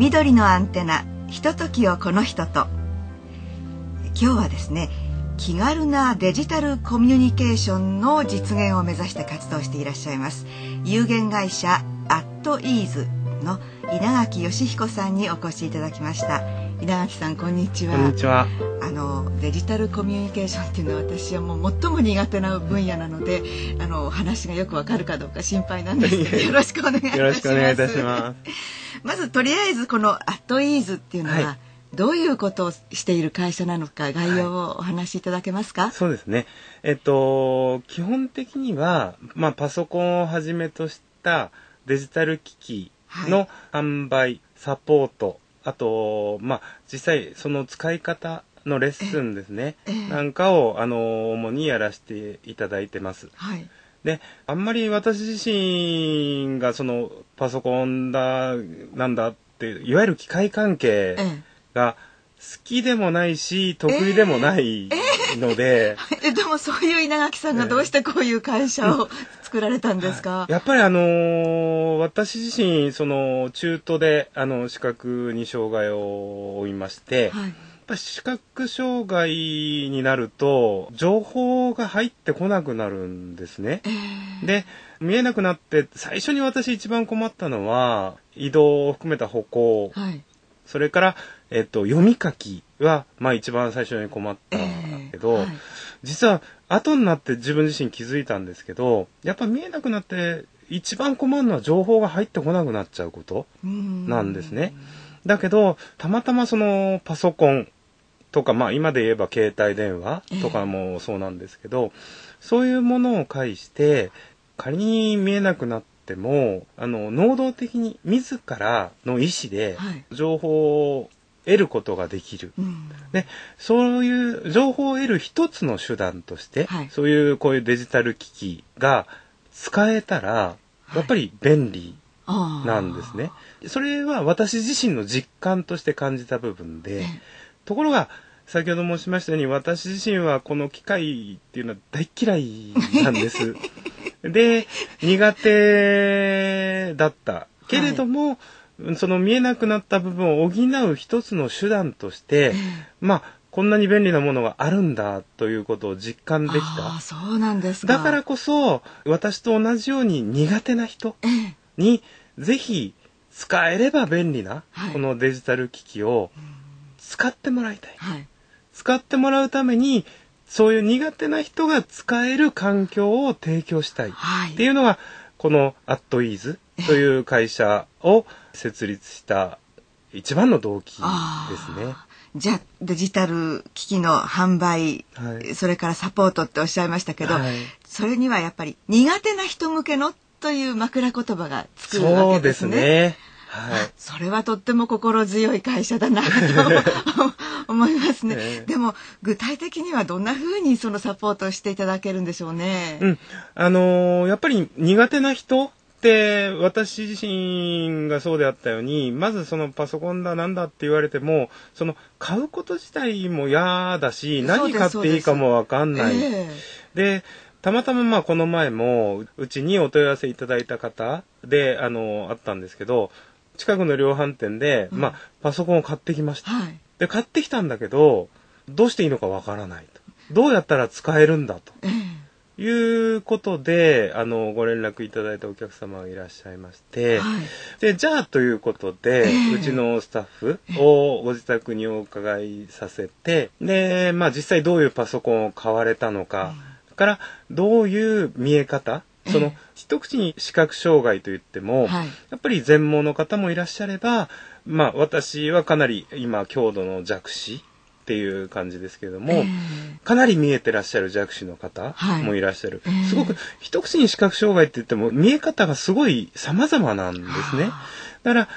緑のアンテナ、ひとときをこの人と。今日はですね、気軽なデジタルコミュニケーションの実現を目指して活動していらっしゃいます有限会社@easeの稲垣義彦さんにお越しいただきました。稲垣さん、こんにちは。 こんにちは。 デジタルコミュニケーションっていうのは私はもう最も苦手な分野なので、お話がよくわかるかどうか心配なんですけど、よろしくお願いいたします。 よろしくお願いいたします。 まずとりあえずこの@easeっていうのは、どういうことをしている会社なのか、概要をお話しいただけますか？ そうですね。基本的には、パソコンをはじめとしたデジタル機器の販売、サポート、あと、実際その使い方のレッスンですね、なんかを主にやらせていただいてます。で、あんまり私自身がそのパソコンだなんだっていわゆる機械関係が好きでもないし得意でもないので、 でもそういう稲垣さんがどうしてこういう会社を作られたんですか？ やっぱり私自身その中途で視覚に障害を負いまして、やっぱ視覚障害になると情報が入ってこなくなるんですね。で、見えなくなって最初に私一番困ったのは移動を含めた歩行、それから読み書きは一番最初に困ったけど、実は後になって自分自身気づいたんですけど、やっぱ見えなくなって一番困るのは情報が入ってこなくなっちゃうことなんですね。だけどたまたまそのパソコンとか、今で言えば携帯電話とかもそうなんですけど、そういうものを介して仮に見えなくなっても能動的に自らの意思で情報を得ることができる。で、そういう情報を得る一つの手段として、そういうこういうデジタル機器が使えたらやっぱり便利なんですね。それは私自身の実感として感じた部分で、ところが先ほど申しましたように私自身はこの機械っていうのは大嫌いなんです。で、苦手だったけれども、その見えなくなった部分を補う一つの手段として、こんなに便利なものがあるんだということを実感できた。 そうなんですか。 だからこそ私と同じように苦手な人にぜひ使えれば便利なこのデジタル機器を使ってもらいたい。使ってもらうためにそういう苦手な人が使える環境を提供したいっていうのがこの@easeという会社を設立した一番の動機ですね。 じゃあデジタル機器の販売、それからサポートっておっしゃいましたけど、それにはやっぱり苦手な人向けのという枕言葉がつくわけですね。 そうですね。 それはとっても心強い会社だなと思いますね。でも具体的にはどんな風にそのサポートをしていただけるんでしょうね。 やっぱり苦手な人って私自身がそうであったように、まずそのパソコンだなんだって言われてもその買うこと自体も嫌だし、何買っていいかもわかんない。でたまたまこの前もうちにお問い合わせいただいた方であったんですけど、近くの量販店で、パソコンを買ってきました。で買ってきたんだけどどうしていいのかわからないと。どうやったら使えるんだと。いうことでご連絡いただいたお客様がいらっしゃいまして、でじゃあということで、うちのスタッフをご自宅にお伺いさせて、で実際どういうパソコンを買われたのか、からどういう見え方、その一口に視覚障害といっても、やっぱり全盲の方もいらっしゃれば、私はかなり今強度の弱視っていう感じですけれども、かなり見えてらっしゃる弱視の方もいらっしゃる。すごく一口に視覚障害って言っても見え方がすごい様々なんですね。だから、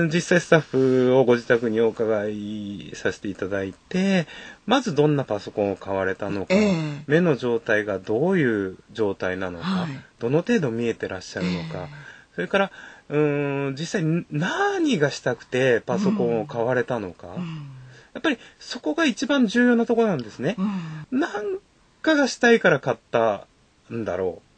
実際スタッフをご自宅にお伺いさせていただいて、まずどんなパソコンを買われたのか、目の状態がどういう状態なのか、どの程度見えてらっしゃるのか、それから実際何がしたくてパソコンを買われたのか、やっぱりそこが一番重要なところなんですね。なんかがしたいから買ったんだろう。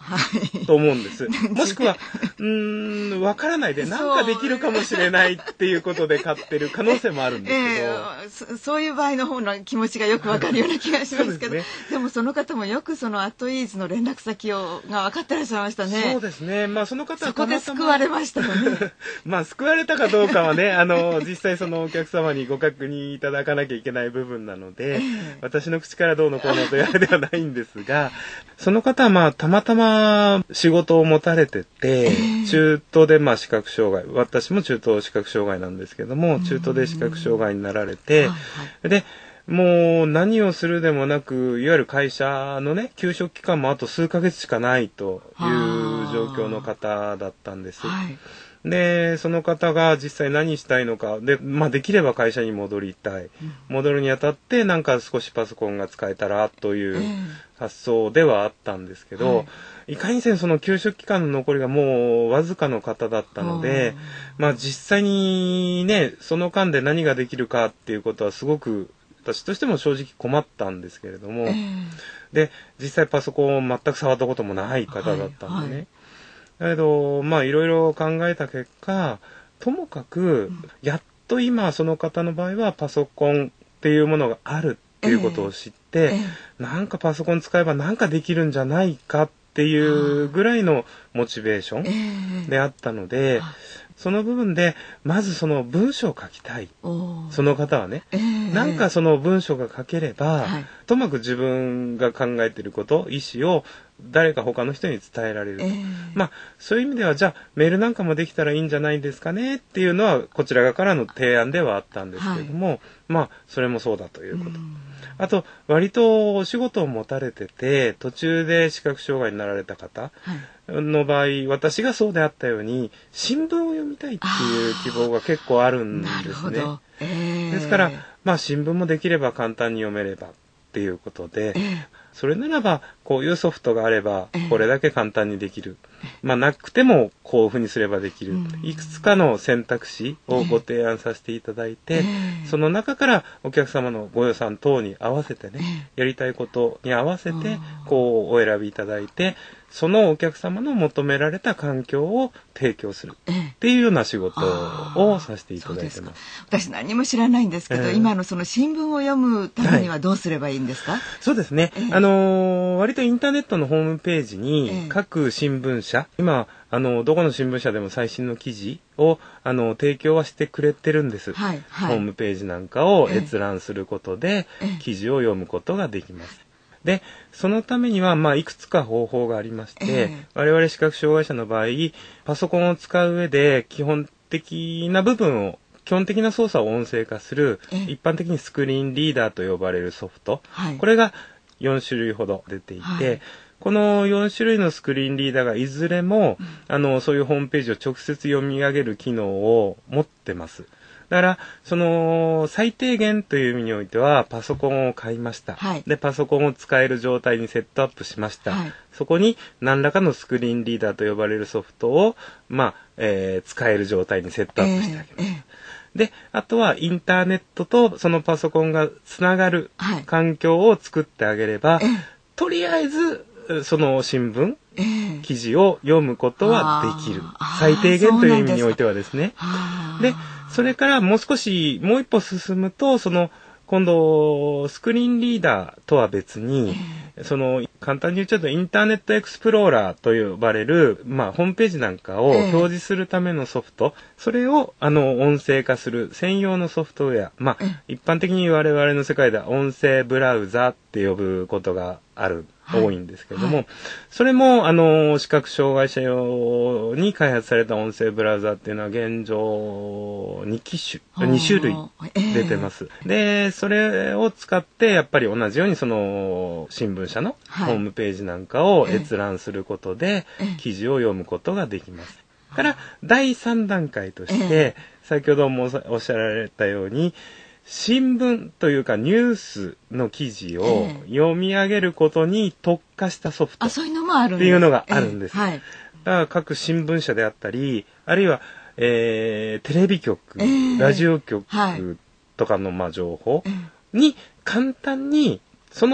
と思うんです。もしくは、わからないで、なんかできるかもしれないっていうことで買ってる可能性もあるんですけど。 そういう場合の方の気持ちがよくわかるような気がしますけど、でもその方もよくそのアットイーズの連絡先が分かってらっしゃいましたね。 そうですね。まあその方はそこで救われましたよね。 まあ救われたかどうかはね、実際そのお客様にご確認いただかなきゃいけない部分なので、私の口からどうのこうのというあれではないんですが、その方はまあたまたま仕事を持たれてて、中途でまあ視覚障害、私も中途視覚障害なんですけども、中途で視覚障害になられて、で、もう何をするでもなく、いわゆる会社のね、休職期間もあと数ヶ月しかないという状況の方だったんです。で、その方が実際何したいのか、で、まあできれば会社に戻りたい。戻るにあたってなんか少しパソコンが使えたらという発想ではあったんですけど、いかにせんその休職期間の残りがもうわずかの方だったので、まあ実際にね、その間で何ができるかっていうことはすごく私としても正直困ったんですけれども、で、実際パソコンを全く触ったこともない方だったんでね。だけど、まあいろいろ考えた結果、ともかく、やっと今その方の場合はパソコンっていうものがあるっていうことを知って、なんかパソコン使えばなんかできるんじゃないかっていうぐらいのモチベーションであったので、その部分で、まずその文章を書きたい。その方はね。なんかその文章が書ければ、ともかく自分が考えていること、意思を誰か他の人に伝えられると。まあ、そういう意味では、じゃあメールなんかもできたらいいんじゃないですかねっていうのは、こちら側からの提案ではあったんですけれども、まあ、それもそうだということ。あと、割とお仕事を持たれてて、途中で視覚障害になられた方の場合、私がそうであったように、新聞を読みたいっていう希望が結構あるんですね。ですから、まあ新聞もできれば簡単に読めればっていうことで、それならば、こういうソフトがあれば、これだけ簡単にできる。まあなくても、こういうふうにすればできる。いくつかの選択肢をご提案させていただいて、その中からお客様のご予算等に合わせてね、やりたいことに合わせて、こうお選びいただいて、そのお客様の求められた環境を提供するっていうような仕事をさせていただいてます。 私何も知らないんですけど、今のその新聞を読むためにはどうすればいいんですか？ そうですね。割とインターネットのホームページに各新聞社、今どこの新聞社でも最新の記事を提供はしてくれてるんです。ホームページなんかを閲覧することで記事を読むことができます。で、そのためには、まあ、いくつか方法がありまして、我々視覚障害者の場合、パソコンを使う上で基本的な部分を、基本的な操作を音声化する、一般的にスクリーンリーダーと呼ばれるソフト、これが4種類ほど出ていて、この4種類のスクリーンリーダーがいずれも、そういうホームページを直接読み上げる機能を持ってます。だから、その、最低限という意味においては、パソコンを買いました。で、パソコンを使える状態にセットアップしました。そこに、何らかのスクリーンリーダーと呼ばれるソフトを、まあ、使える状態にセットアップしてあげます。で、あとは、インターネットとそのパソコンがつながる環境を作ってあげれば、とりあえず、その新聞、記事を読むことはできる。最低限という意味においてはですね。で、それからもう少し、もう一歩進むと、今度、スクリーンリーダーとは別に、簡単に言っちゃうと、インターネットエクスプローラーと呼ばれる、まあ、ホームページなんかを表示するためのソフト、それを、音声化する専用のソフトウェア。まあ、一般的に我々の世界では音声ブラウザって呼ぶことが多いんですけれども、それも、視覚障害者用に開発された音声ブラウザっていうのは現状2種類出てます。で、それを使って、やっぱり同じように新聞社のホームページなんかを閲覧することで、記事を読むことができます。から、第3段階として、先ほどもおっしゃられたように、新聞というかニュースの記事を読み上げることに特化したソフトっていうのがあるんです。だから各新聞社であったり、あるいは、テレビ局、ラジオ局とかの情報に簡単にその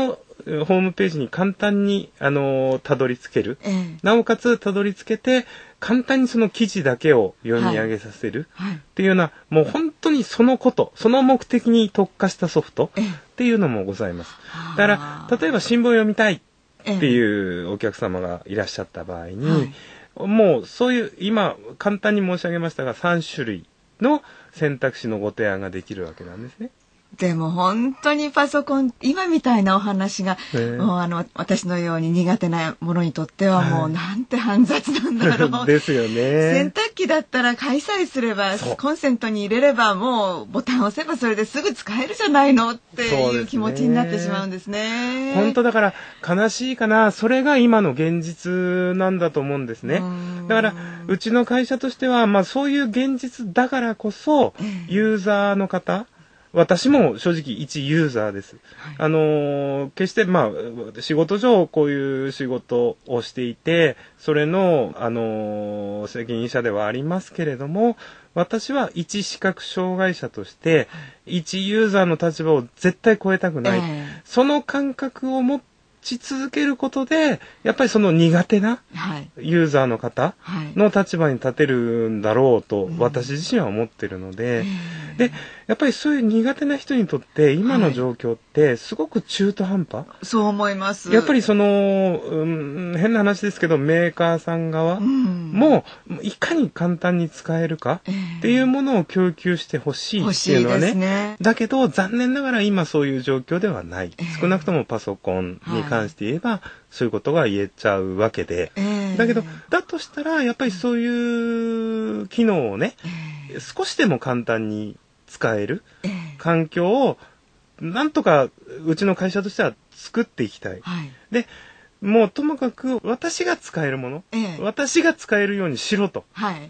ホームページに簡単に、たどり着ける。なおかつ、たどり着けて、簡単にその記事だけを読み上げさせる。っていうような、もう本当にその目的に特化したソフトっていうのもございます。だから、例えば新聞を読みたいっていうお客様がいらっしゃった場合に、もうそういう、今、簡単に申し上げましたが、3種類の選択肢のご提案ができるわけなんですね。 でも本当にパソコン、今みたいなお話が、もう私のように苦手なものにとってはもうなんて煩雑なんだろう。 ですよね。 洗濯機だったら買いさえすれば、コンセントに入れればもうボタンを押せばそれですぐ使えるじゃないのっていう気持ちになってしまうんですね。 本当だから悲しいかな。それが今の現実なんだと思うんですね。だからうちの会社としては、まあそういう現実だからこそ、ユーザーの方、私も正直一ユーザーです。決してまあ仕事上こういう仕事をしていて、それの責任者ではありますけれども、私は一視覚障害者として一ユーザーの立場を絶対超えたくない。その感覚を持ち続けることで、やっぱりその苦手なユーザーの方の立場に立てるんだろうと私自身は思ってるので、で、やっぱりそういう苦手な人にとって今の状況ってすごく中途半端、 そう思います。 やっぱりその、変な話ですけど、メーカーさん側もいかに簡単に使えるかっていうものを供給してほしいっていうのはね。だけど残念ながら今そういう状況ではない。少なくともパソコンに関して言えば、そういうことが言えちゃうわけで。だけど、だとしたらやっぱりそういう機能をね、少しでも簡単に使える環境をなんとかうちの会社としては作っていきたい。で、もうともかく私が使えるもの、私が使えるようにしろと。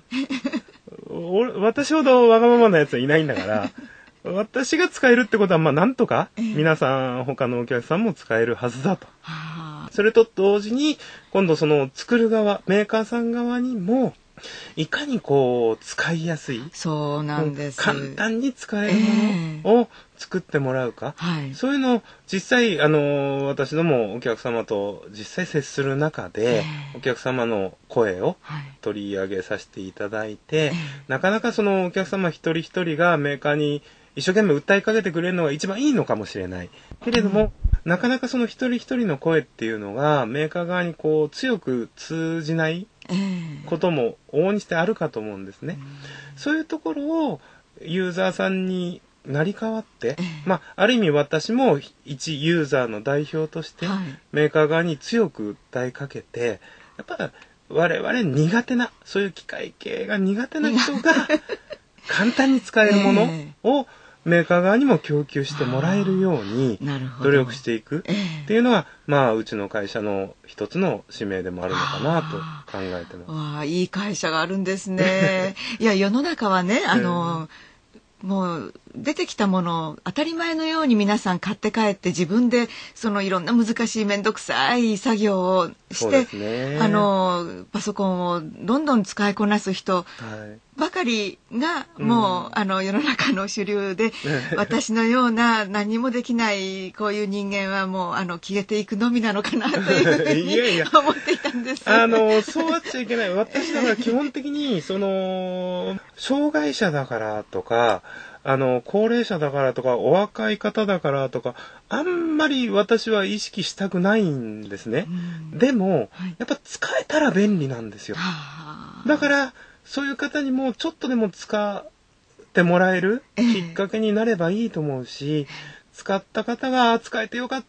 私ほどわがままなやつはいないんだから、私が使えるってことはまあなんとか皆さん他のお客さんも使えるはずだと。それと同時に今度その作る側、メーカーさん側にもいかにこう使いやすい、 そうなんです、 簡単に使えるものを作ってもらうか、そういうのを実際私どもお客様と実際接する中で、お客様の声を取り上げさせていただいて、なかなかそのお客様一人一人がメーカーに一生懸命訴えかけてくれるのが一番いいのかもしれないけれども、なかなかその一人一人の声っていうのがメーカー側にこう強く通じないことも往々にしてあるかと思うんですね。そういうところをユーザーさんに成り代わって、まあある意味私も一ユーザーの代表としてメーカー側に強く訴えかけて、やっぱ我々苦手な、そういう機械系が苦手な人が簡単に使えるものをメーカー側にも供給してもらえるように努力していくっていうのが、まあうちの会社の一つの使命でもあるのかなと考えてます。 いい会社があるんですね。いや世の中はね、もう出てきたものを当たり前のように皆さん買って帰って自分でそのいろんな難しい面倒くさい作業をして、パソコンをどんどん使いこなす人ばかりがもう、世の中の主流で私のような何もできないこういう人間はもう消えていくのみなのかなというふうに思っていたんです。 そうあっちゃいけない。私だから基本的にその障害者だからとか高齢者だからとかお若い方だからとかあんまり私は意識したくないんですね。でも、やっぱ使えたら便利なんですよ。だからそういう方にもちょっとでも使ってもらえるきっかけになればいいと思うし、使った方が使えてよかった、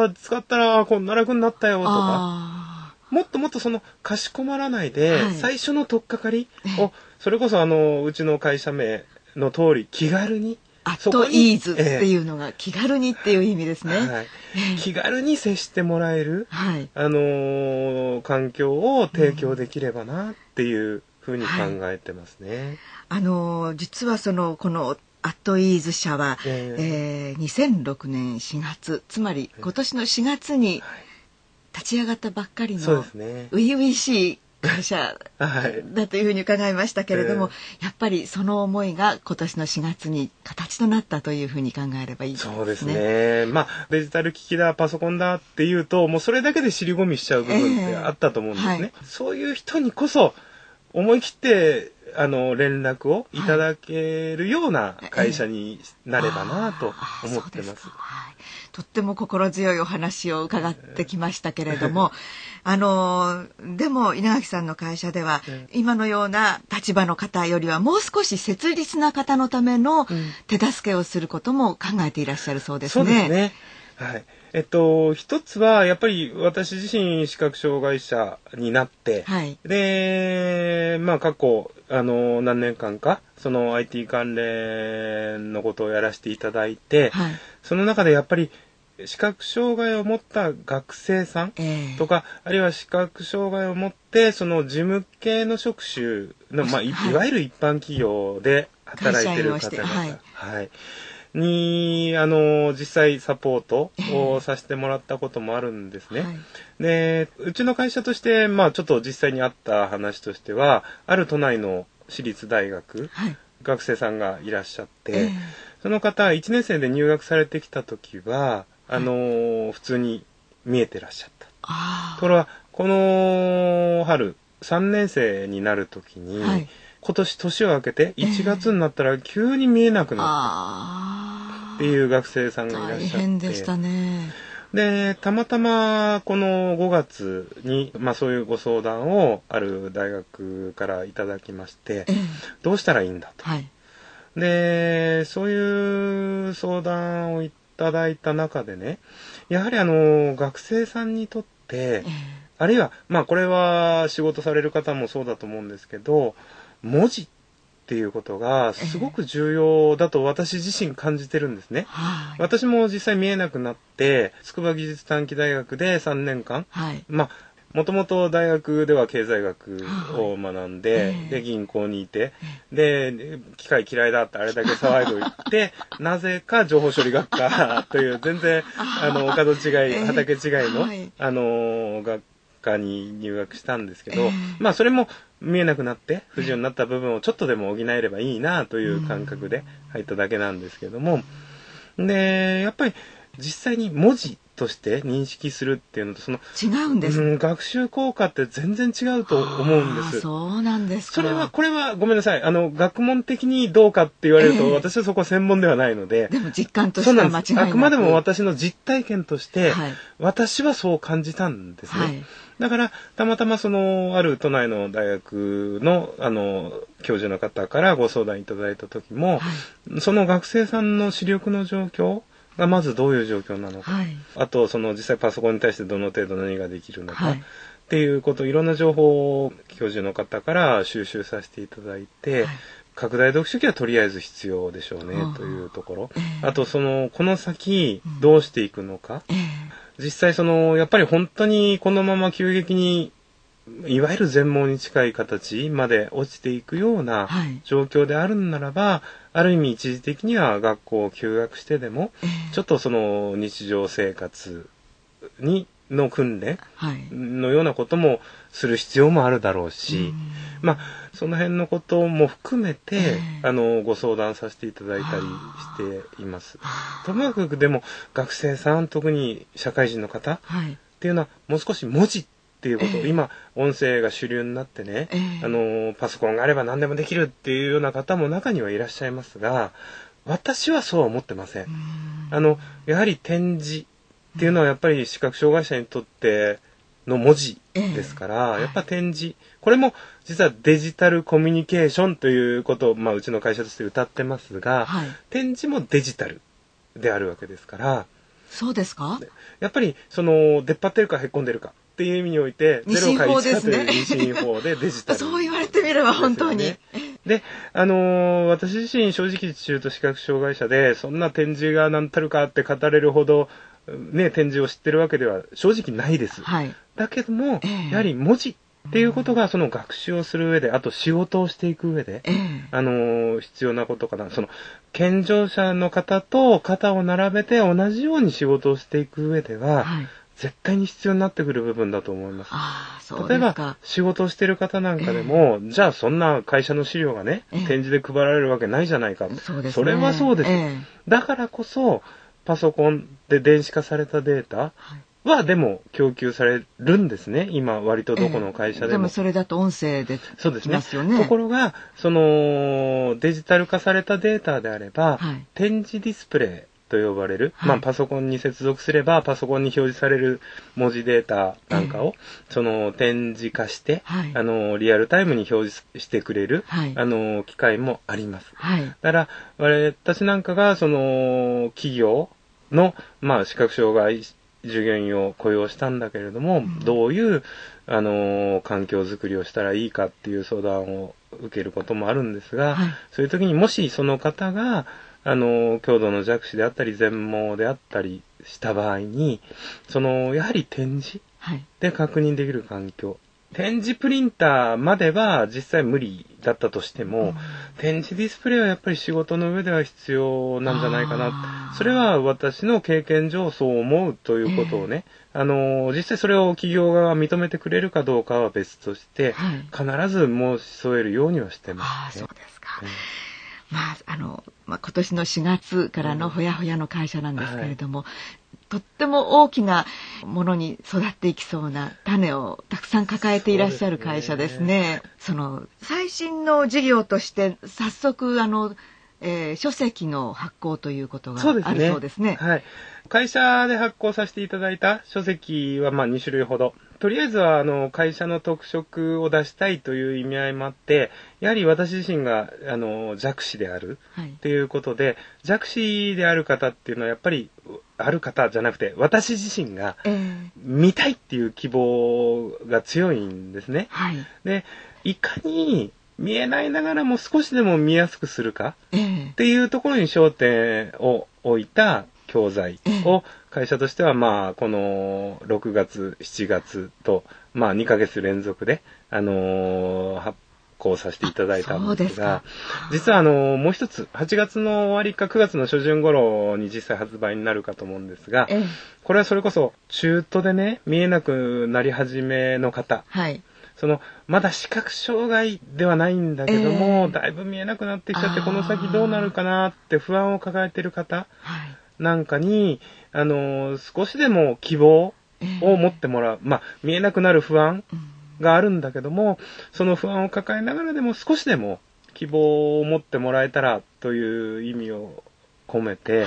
使ったらこんな楽になったよとか、もっともっとそのかしこまらないで、最初の取っかかりを、それこそうちの会社名の通り気軽にアットイーズっていうのが気軽にっていう意味ですね。気軽に接してもらえる、環境を提供できればなっていうふうに考えてますね。 実はこのアットイーズ社は、2006年4月つまり今年の4月に立ち上がったばっかりの初々しい会社だというふうに伺いましたけれども、やっぱりその思いが今年の4月に形となったというふうに考えればいいですね。 そうですね。デジタル機器だパソコンだっていうともうそれだけで尻込みしちゃう部分ってあったと思うんですね。そういう人にこそ思い切って連絡をいただけるような会社になればなと思ってます。 とっても心強いお話を伺ってきましたけれども、でも稲垣さんの会社では今のような立場の方よりはもう少し切実な方のための手助けをすることも考えていらっしゃるそうですね。 そうですね。はい。一つはやっぱり私自身視覚障害者になって、で過去何年間かその IT 関連のことをやらせていただいて、その中でやっぱり視覚障害を持った学生さんとか、あるいは視覚障害を持ってその事務系の職種の、いわゆる一般企業で働いている方々、に実際サポートをさせてもらったこともあるんですね。でうちの会社としてちょっと実際にあった話としては、ある都内の私立大学、学生さんがいらっしゃって、その方1年生で入学されてきた時は普通に見えてらっしゃった。ところがこの春3年生になる時に、今年年を明けて1月になったら急に見えなくなったっていう学生さんがいらっしゃって、大変でしたね。 でたまたまこの5月に、そういうご相談をある大学からいただきまして、どうしたらいいんだと。でそういう相談をいただいた中でね、やはり学生さんにとって、あるいはこれは仕事される方もそうだと思うんですけど、文字っていうことがすごく重要だと私自身感じてるんですね。私も実際見えなくなって筑波技術短期大学で3年間、もともと大学では経済学を学んで、で銀行にいて、で機械嫌いだってあれだけ騒いでおいてなぜか情報処理学科という全然お門違い畑違いの、学科に入学したんですけど、それも見えなくなって不自由になった部分をちょっとでも補えればいいなという感覚で入っただけなんですけども、でやっぱり実際に文字として認識するっていうのと違うんです、 学習効果って全然違うと思うんです。 そうなんですか。 これはごめんなさい、学問的にどうかって言われると、私はそこは専門ではないので、 でも実感としては間違いなく、 あくまでも私の実体験として、私はそう感じたんですね。だからたまたまある都内の大学の教授の方からご相談いただいた時も、その学生さんの視力の状況がまずどういう状況なのか、あと実際パソコンに対してどの程度何ができるのか、っていうこといろんな情報を教授の方から収集させていただいて、拡大読書器はとりあえず必要でしょうねというところ、あとこの先どうしていくのか、実際やっぱり本当にこのまま急激にいわゆる全盲に近い形まで落ちていくような状況であるならば、ある意味一時的には学校を休学してでも、ちょっと日常生活の訓練のようなこともする必要もあるだろうし、その辺のことも含めて、ご相談させていただいたりしています。ともかくでも学生さん、特に社会人の方っていうのはもう少し文字っていうこと、今音声が主流になってね、パソコンがあれば何でもできるっていうような方も中にはいらっしゃいますが、私はそうは思ってません。やはり点字っていうのはやっぱり視覚障害者にとっての文字ですから、やっぱ点字、これも実はデジタルコミュニケーションということを、うちの会社として歌ってますが、点字もデジタルであるわけですから。 そうですか？ やっぱり出っ張ってるかへっこんでるかっていう意味において、0か1かという二進法でデジタル、 そう言われてみれば本当に。 で、私自身正直中途視覚障害者で、そんな点字が何たるかって語れるほど、点字を知ってるわけでは正直ないです。だけども、やはり文字っていうことが学習をする上で、あと仕事をしていく上で、必要なことかな。健常者の方と肩を並べて同じように仕事をしていく上では、 絶対に必要になってくる部分だと思います。 そう例えですか。 ば仕事をしてる方なんかでも、じゃあそんな会社の資料がね、展示で配られるわけないじゃないか。 そうですね。 それはそうです。だからこそ、パソコンで電子化されたデータはでも供給されるんですね。今割とどこの会社でも。 でもそれだと音声でそうですきますよね。 ところが、そのデジタル化されたデータであれば、展示ディスプレイと呼ばれる、パソコンに接続すればパソコンに表示される文字データなんかを、その展示化して、リアルタイムに表示してくれる、機械もあります。だから私なんかがその企業の、視覚障害従業員を雇用したんだけれども、どういう環境づくりをしたらいいかっていう相談を受けることもあるんですが、そういう時にもしその方が強度の弱視であったり全盲であったりした場合に、やはり展示で確認できる環境、展示プリンターまでは実際無理だったとしても、展示ディスプレイはやっぱり仕事の上では必要なんじゃないかな。それは私の経験上そう思うということをね、実際それを企業側が認めてくれるかどうかは別として、必ず申し添えるようにはしてますね。 そうですか。今年の4月からのほやほやの会社なんですけれども、とっても大きなものに育っていきそうな種をたくさん抱えていらっしゃる会社ですね。最新の事業として早速書籍の発行ということがあるそうですね。 会社で発行させていただいた書籍は2種類ほど。とりあえずは会社の特色を出したいという意味合いもあって、やはり私自身が弱視であるということで、弱視である方っていうのはやっぱりある方じゃなくて私自身が見たいっていう希望が強いんですね。で、いかに見えないながらも少しでも見やすくするかっていうところに焦点を置いた教材を会社としてはこの6月、7月と2ヶ月連続で発行させていただいたんですが、実はもう一つ8月の終わりか9月の初旬頃に実際発売になるかと思うんですが、これはそれこそ中途でね見えなくなり始めの方、まだ視覚障害ではないんだけども、だいぶ見えなくなってきちゃってこの先どうなるかなって不安を抱えている方なんかに、少しでも希望を持ってもらう。見えなくなる不安があるんだけども、その不安を抱えながらでも少しでも希望を持ってもらえたらという意味を込めて、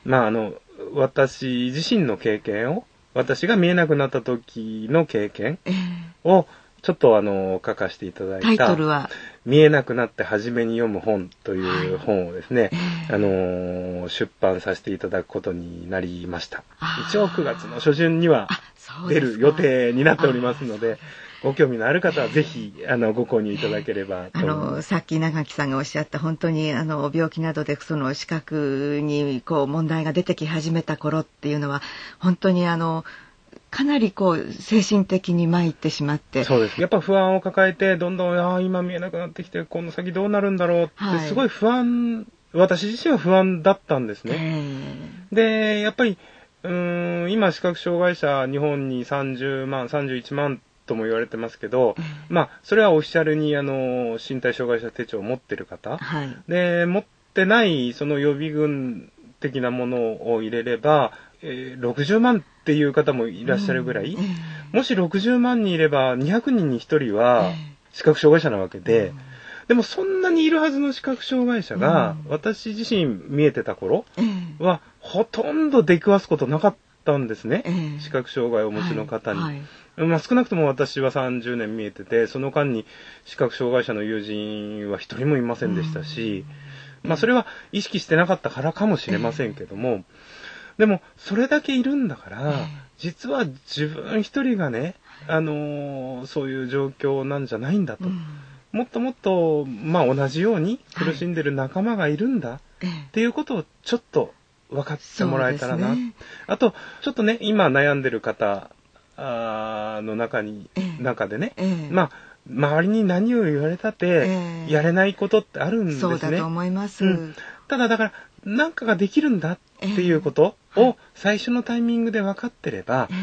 私自身の経験を、私が見えなくなった時の経験を、ちょっと書かせていただいた、タイトルは見えなくなって初めに読む本という本をですね、出版させていただくことになりました。一応9月の初旬には出る予定になっておりますので、ご興味のある方はぜひご購入いただければと思います。 さっき長木さんがおっしゃった本当に病気などでその視覚に問題が出てき始めた頃っていうのは本当にかなり精神的に参ってしまって。 そうです。やっぱ不安を抱えて、どんどん、今見えなくなってきて、この先どうなるんだろうって、すごい不安、私自身は不安だったんですね。で、やっぱり、今視覚障害者、日本に30万、31万とも言われてますけど、それはオフィシャルに身体障害者手帳を持ってる方。で、持ってないその予備軍的なものを入れれば、60万っていう方もいらっしゃるぐらい、もし60万人いれば200人に1人は視覚障害者なわけで、でもそんなにいるはずの視覚障害者が、私自身見えてた頃はほとんど出くわすことなかったんですね、視覚障害をお持ちの方に。少なくとも私は30年見えてて、その間に視覚障害者の友人は一人もいませんでしたし、それは意識してなかったからかもしれませんけども、でもそれだけいるんだから、実は自分一人がね、そういう状況なんじゃないんだと、もっともっと同じように苦しんでる仲間がいるんだっていうことをちょっと分かってもらえたらな。あとちょっとね、今悩んでる方の中でね、周りに何を言われたってやれないことってあるんですね。 そうだと思います。 ただだから何かができるんだっていうことを最初のタイミングで分かってれば、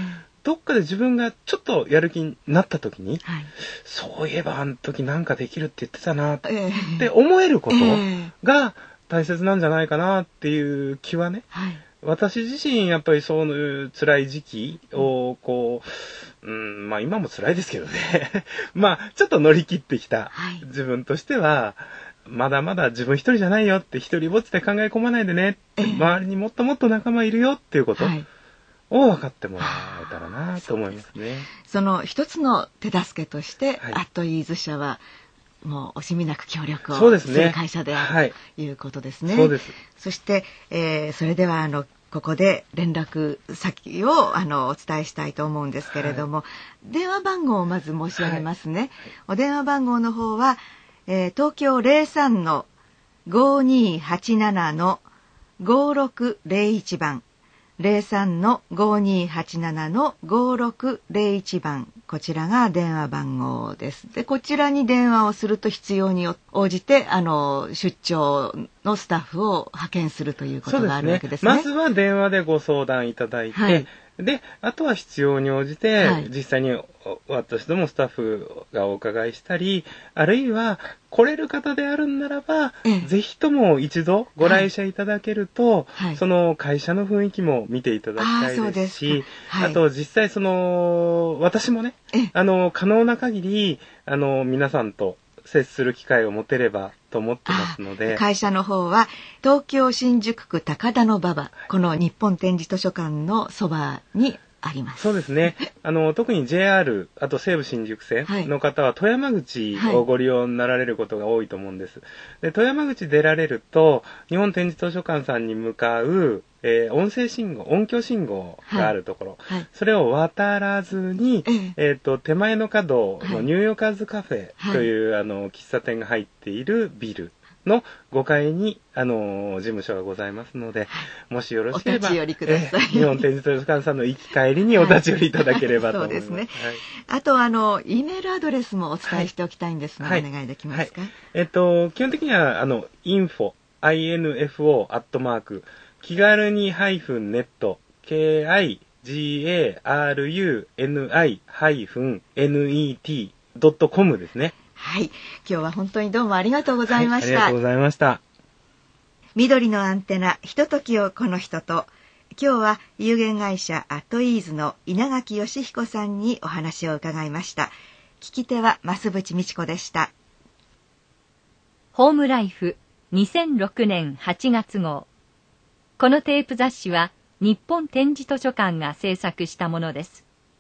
どっかで自分がちょっとやる気になった時に、 はい、 そういえばあの時なんかできるって言ってたなって思えることが大切なんじゃないかなっていう気はね、 はい、 私自身やっぱりそういう辛い時期をこう、まあ今も辛いですけどねまあちょっと乗り切ってきた自分としては、まだまだ自分一人じゃないよって、一人ぼっちで考え込まないでねって、周りにもっともっと仲間いるよっていうことを分かってもらえたらなと思いますね。 その一つの手助けとして、 はい、 アットイーズ社はもう惜しみなく協力をする会社であるということですね。 そうです。 そして、それではここで連絡先をお伝えしたいと思うんですけれども、はい、電話番号をまず申し上げますね。はい、お電話番号の方は、東京 03-5287-5601 番。03-5287-5601 番。こちらが電話番号です。で、こちらに電話をすると必要に応じて、出張のスタッフを派遣するということがあるわけですね。 まずは電話でご相談いただいて、はい、で、あとは必要に応じて、はい、実際に私どもスタッフがお伺いしたり、あるいは来れる方であるんならば、ぜひとも一度ご来社いただけると、はい、その会社の雰囲気も見ていただきたいですし、はい、あと実際私もね、可能な限り、皆さんと接する機会を持てればと思ってますので。 会社の方は東京新宿区高田馬場、はい、この日本展示図書館のそばにあります。 そうですね。特に JR、あと西武新宿線の方は富山口をご利用になられることが多いと思うんです。で、富山口出られると、日本展示図書館さんに向かう、音声信号、音響信号があるところ、はいはい、それを渡らずに、手前の角のニューヨーカーズカフェという、はい、喫茶店が入っているビルの5階に、事務所がございますので、もしよろしければ、 お立ち寄りください。 日本展示図書館さんの行き帰りにお立ち寄りいただければと思います。 そうですね。はい、あと、E メールアドレスもお伝えしておきたいんですが、はい、お願いできますか。はい、 基本的には、info、気軽に-net、kigaruni-net.com ですね。 はい。今日は本当にどうもありがとうございました。 はい、ありがとうございました。 緑のアンテナ、ひとときをこの人と、今日は有限会社アットイーズの稲垣義彦さんにお話を伺いました。聞き手は増渕美智子でした。 ホームライフ2006年8月号。このテープ雑誌は日本展示図書館が制作したものです。